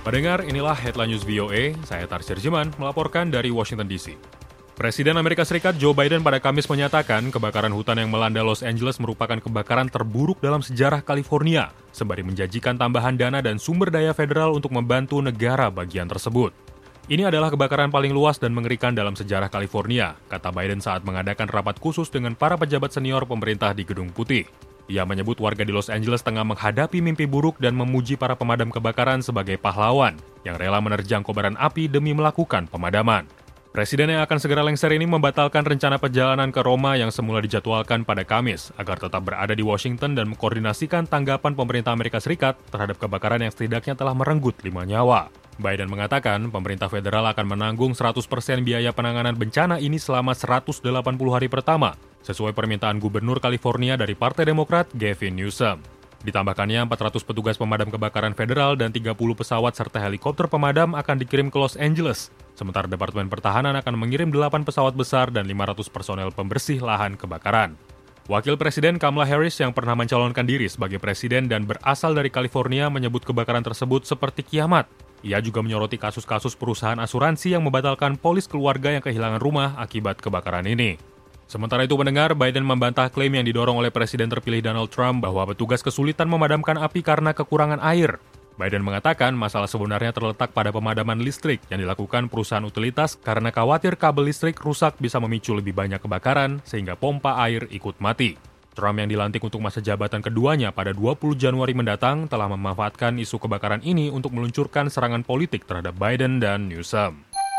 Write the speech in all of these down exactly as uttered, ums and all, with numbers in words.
Pendengar, inilah Headline News V O A, saya Tarsir Jiman melaporkan dari Washington D C. Presiden Amerika Serikat Joe Biden pada Kamis menyatakan kebakaran hutan yang melanda Los Angeles merupakan kebakaran terburuk dalam sejarah California, sembari menjanjikan tambahan dana dan sumber daya federal untuk membantu negara bagian tersebut. Ini adalah kebakaran paling luas dan mengerikan dalam sejarah California, kata Biden saat mengadakan rapat khusus dengan para pejabat senior pemerintah di Gedung Putih. Ia menyebut warga di Los Angeles tengah menghadapi mimpi buruk dan memuji para pemadam kebakaran sebagai pahlawan yang rela menerjang kobaran api demi melakukan pemadaman. Presiden yang akan segera lengser ini membatalkan rencana perjalanan ke Roma yang semula dijadwalkan pada Kamis agar tetap berada di Washington dan mengkoordinasikan tanggapan pemerintah Amerika Serikat terhadap kebakaran yang setidaknya telah merenggut lima nyawa. Biden mengatakan pemerintah federal akan menanggung seratus persen biaya penanganan bencana ini selama seratus delapan puluh hari pertama, sesuai permintaan Gubernur California dari Partai Demokrat Gavin Newsom. Ditambahkannya, empat ratus petugas pemadam kebakaran federal dan tiga puluh pesawat serta helikopter pemadam akan dikirim ke Los Angeles, sementara Departemen Pertahanan akan mengirim delapan pesawat besar dan lima ratus personel pembersih lahan kebakaran. Wakil Presiden Kamala Harris yang pernah mencalonkan diri sebagai presiden dan berasal dari California menyebut kebakaran tersebut seperti kiamat. Ia juga menyoroti kasus-kasus perusahaan asuransi yang membatalkan polis keluarga yang kehilangan rumah akibat kebakaran ini. Sementara itu pendengar, Biden membantah klaim yang didorong oleh Presiden terpilih Donald Trump bahwa petugas kesulitan memadamkan api karena kekurangan air. Biden mengatakan masalah sebenarnya terletak pada pemadaman listrik yang dilakukan perusahaan utilitas karena khawatir kabel listrik rusak bisa memicu lebih banyak kebakaran sehingga pompa air ikut mati. Trump yang dilantik untuk masa jabatan keduanya pada dua puluh Januari mendatang telah memanfaatkan isu kebakaran ini untuk meluncurkan serangan politik terhadap Biden dan Newsom.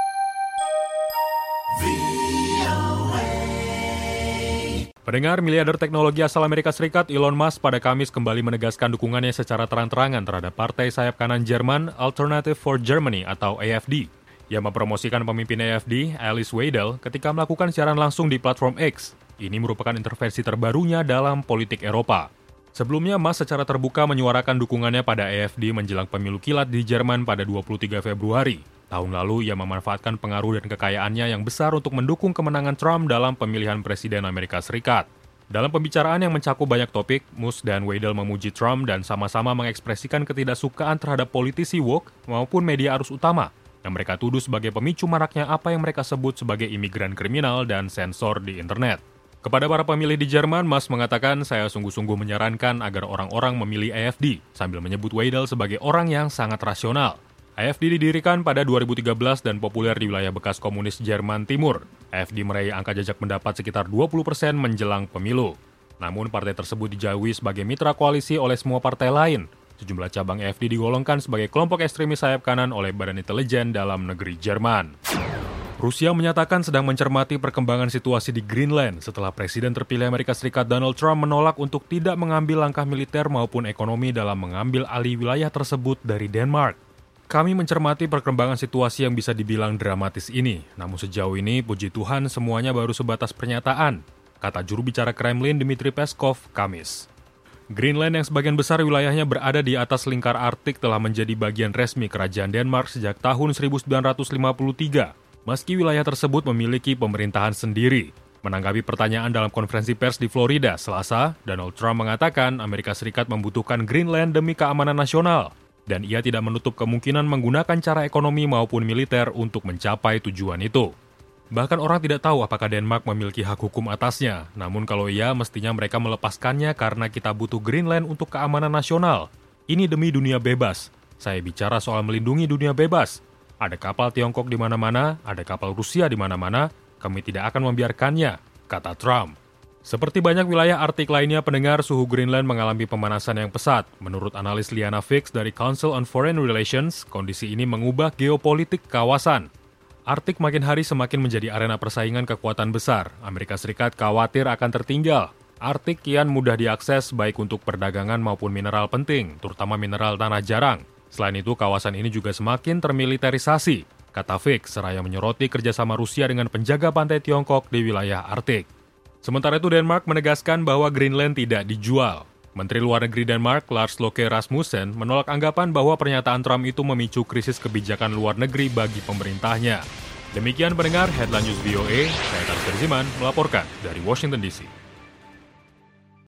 Pendengar, miliarder teknologi asal Amerika Serikat Elon Musk pada Kamis kembali menegaskan dukungannya secara terang-terangan terhadap partai sayap kanan Jerman Alternative for Germany atau A F D. Ia mempromosikan pemimpin A F D, Alice Weidel, ketika melakukan siaran langsung di platform X. Ini merupakan intervensi terbarunya dalam politik Eropa. Sebelumnya, Musk secara terbuka menyuarakan dukungannya pada A F D menjelang pemilu kilat di Jerman pada dua puluh tiga Februari. Tahun lalu, ia memanfaatkan pengaruh dan kekayaannya yang besar untuk mendukung kemenangan Trump dalam pemilihan Presiden Amerika Serikat. Dalam pembicaraan yang mencakup banyak topik, Musk dan Weidel memuji Trump dan sama-sama mengekspresikan ketidaksukaan terhadap politisi woke maupun media arus utama, yang mereka tuduh sebagai pemicu maraknya apa yang mereka sebut sebagai imigran kriminal dan sensor di internet. Kepada para pemilih di Jerman, Musk mengatakan, saya sungguh-sungguh menyarankan agar orang-orang memilih A F D, sambil menyebut Weidel sebagai orang yang sangat rasional. A F D didirikan pada dua ribu tiga belas dan populer di wilayah bekas komunis Jerman Timur. A F D meraih angka jajak pendapat sekitar dua puluh persen menjelang pemilu. Namun, partai tersebut dijauhi sebagai mitra koalisi oleh semua partai lain. Sejumlah cabang A F D digolongkan sebagai kelompok ekstremis sayap kanan oleh Badan Intelijen Dalam Negeri Jerman. Rusia menyatakan sedang mencermati perkembangan situasi di Greenland setelah Presiden terpilih Amerika Serikat Donald Trump menolak untuk tidak mengambil langkah militer maupun ekonomi dalam mengambil alih wilayah tersebut dari Denmark. Kami mencermati perkembangan situasi yang bisa dibilang dramatis ini, namun sejauh ini, puji Tuhan, semuanya baru sebatas pernyataan, kata juru bicara Kremlin Dmitry Peskov Kamis. Greenland yang sebagian besar wilayahnya berada di atas lingkar Arktik telah menjadi bagian resmi kerajaan Denmark sejak tahun seribu sembilan ratus lima puluh tiga. Meski wilayah tersebut memiliki pemerintahan sendiri. Menanggapi pertanyaan dalam konferensi pers di Florida, Selasa, Donald Trump mengatakan Amerika Serikat membutuhkan Greenland demi keamanan nasional, dan ia tidak menutup kemungkinan menggunakan cara ekonomi maupun militer untuk mencapai tujuan itu. Bahkan orang tidak tahu apakah Denmark memiliki hak hukum atasnya, namun kalau iya, mestinya mereka melepaskannya karena kita butuh Greenland untuk keamanan nasional. Ini demi dunia bebas. Saya bicara soal melindungi dunia bebas. Ada kapal Tiongkok di mana-mana, ada kapal Rusia di mana-mana, kami tidak akan membiarkannya, kata Trump. Seperti banyak wilayah Arktik lainnya, pendengar, suhu Greenland mengalami pemanasan yang pesat. Menurut analis Liana Fix dari Council on Foreign Relations, kondisi ini mengubah geopolitik kawasan. Arktik makin hari semakin menjadi arena persaingan kekuatan besar. Amerika Serikat khawatir akan tertinggal. Arktik kian mudah diakses baik untuk perdagangan maupun mineral penting, terutama mineral tanah jarang. Selain itu, kawasan ini juga semakin termiliterisasi, kata Fix, seraya menyoroti kerjasama Rusia dengan penjaga pantai Tiongkok di wilayah Arktik. Sementara itu, Denmark menegaskan bahwa Greenland tidak dijual. Menteri Luar Negeri Denmark, Lars Løkke Rasmussen, menolak anggapan bahwa pernyataan Trump itu memicu krisis kebijakan luar negeri bagi pemerintahnya. Demikian pendengar Headline News V O A, saya Tarsir Ziman melaporkan dari Washington D C.